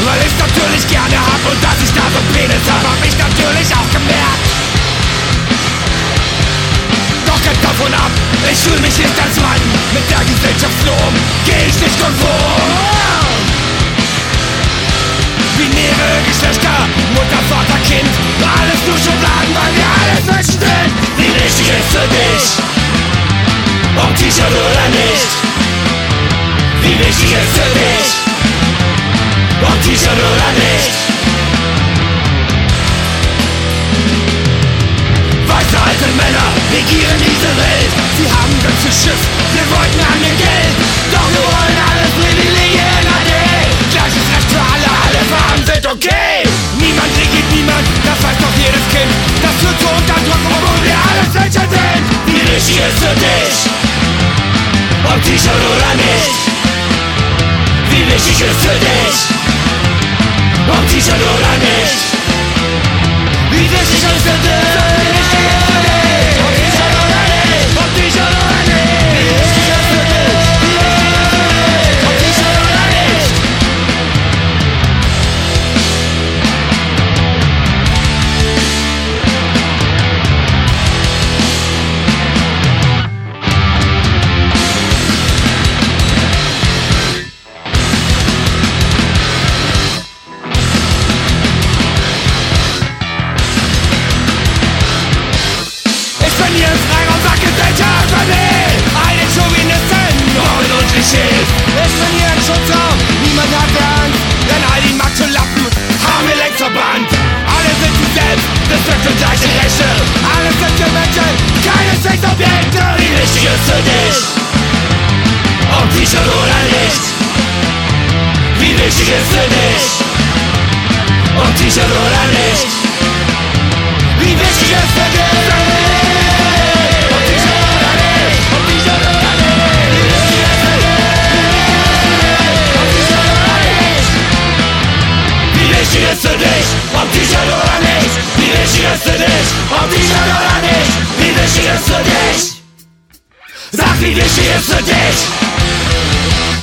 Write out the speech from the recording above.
weil ich's natürlich gerne hab und dass ich da so Penis hab ich natürlich auch gemerkt. Doch ganz davon ab, ich fühl mich nicht als Mann. Mit der Gesellschaftsnorm geh ich nicht konform. Binäre Geschlechter, Mutter, Vater, Kind, alles nur Schubladen, weil wir alles Menschen sind. Wie wichtig ist für dich, ob T-Shirt oder nicht? Wie wichtig ist für dich, ob T-Shirt oder nicht? Weiße alte Männer regieren diese Welt. Sie haben ganze Schiff, wir wollten an ihr Geld. Doch wir wollen alles privilegieren, AD. Gleiches Recht für alle, alle Farben sind okay. Niemand regiert niemand, das weiß doch jedes Kind. Das führt zur Unterdrückung, obwohl wir alles Menschen sind. Wie wichtig ist für dich, ob T-Shirt oder nicht? Wie wichtig ist für dich, ob T-Shirt oder nicht? Wie wichtig ist für dich, ob T-Shirt oder nicht? Ob T-Shirt oder nicht? Wie wichtig ist für dich, ob T-Shirt oder nicht? Hier im Freiraum sagt Gesellschaft verwählt einen Chauvinisten, Normen und Klischees. Ich bin hier im Schutzraum, niemand hat Angst, denn all die Macho-Lappen haben wir längst verbannt. Alle sind sie selbst, bestückt und gleiche Rechte. Alle sind wir Menschen, keine Sexobjekte. Wie wichtig ist für dich, ob T-Shirt oder nicht? Wie wichtig ist für dich, ob T-Shirt oder nicht? Wie wichtig ist für dich? Wie wichtig ist für dich, ob T-Shirt oder nicht? Wie wichtig ist für dich, ob T-Shirt oder nicht? Wie wichtig ist für dich? Sag, wie wichtig ist für dich?